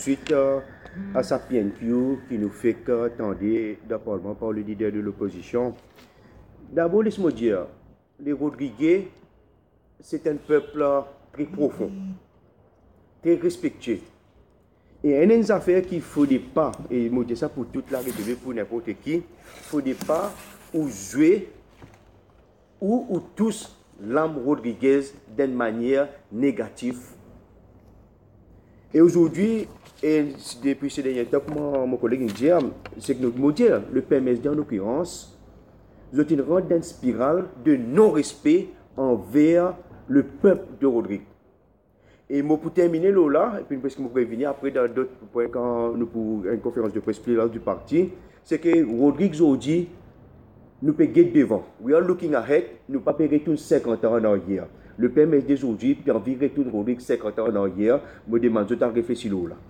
Suite à sa PNQ qui nous fait qu'attendre d'apparemment par le leader de l'opposition. D'abord, laisse-moi dire, les Rodriguez, c'est un peuple très profond, très respectueux. Et il y a une affaire qu'il ne faudrait pas, et je dis ça pour toute la République, pour n'importe qui, il ne faudrait pas ou jouer ou tous l'âme Rodriguez d'une manière négative. Et aujourd'hui, et depuis ces derniers temps, comme mon collègue me dit, c'est que nous dire, le PMSD en l'occurrence, nous avons rendu dans une spirale de non-respect envers le peuple de Rodrigue. Et moi, pour terminer là, et puis parce que je vais venir après dans d'autres points quand nous pour une conférence de presse du parti, c'est que Rodrigue aujourd'hui, nous pouvons être devant. We are looking ahead, nous ne pouvons pas retourner 50 ans en arrière. Le PMSD aujourd'hui, puis envie de retourner Rodrigue 50 ans en arrière, me demande de réfléchir là.